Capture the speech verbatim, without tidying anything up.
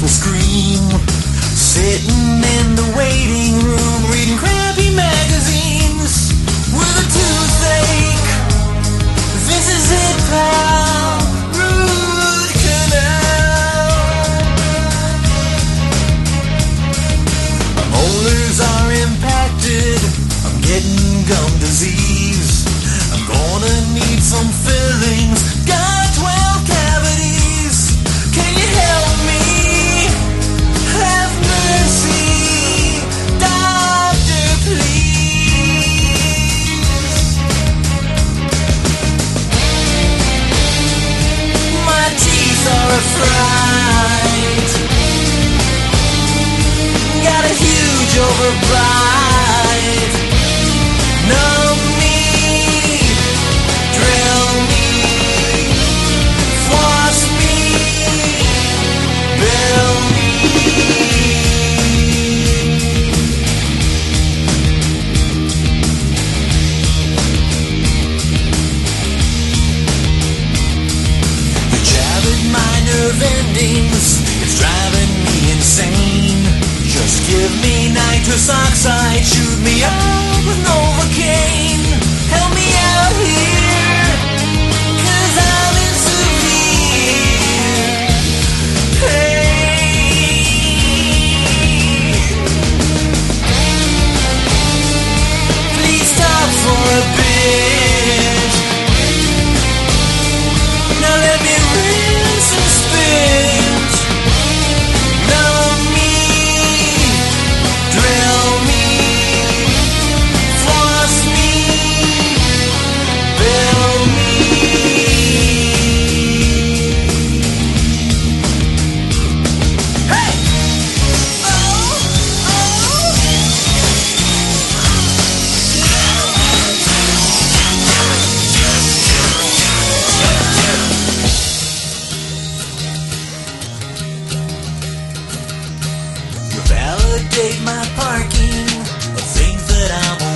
scream. Sitting in the waiting room, reading crappy magazines with a toothache. This is it, pal. Root canal. My molars are impacted. I'm getting gum disease. I'm gonna need some fillings. Got twelve cavities. Can you help me? Have mercy, doctor, please. My teeth are a fright. Got a huge overbite. Numb me, drill me, floss me, bill me. The jab at my nerve endings, it's driving me insane. Just give me nitrous oxide, shoot me out with Novocaine. Help me out here, 'cause I'm in severe pain. Please stop for a bit. Now let me rinse and spit. Numb me, drill me, floss me, bill me. Hey! Oh, oh. You validate my parking of things that I'm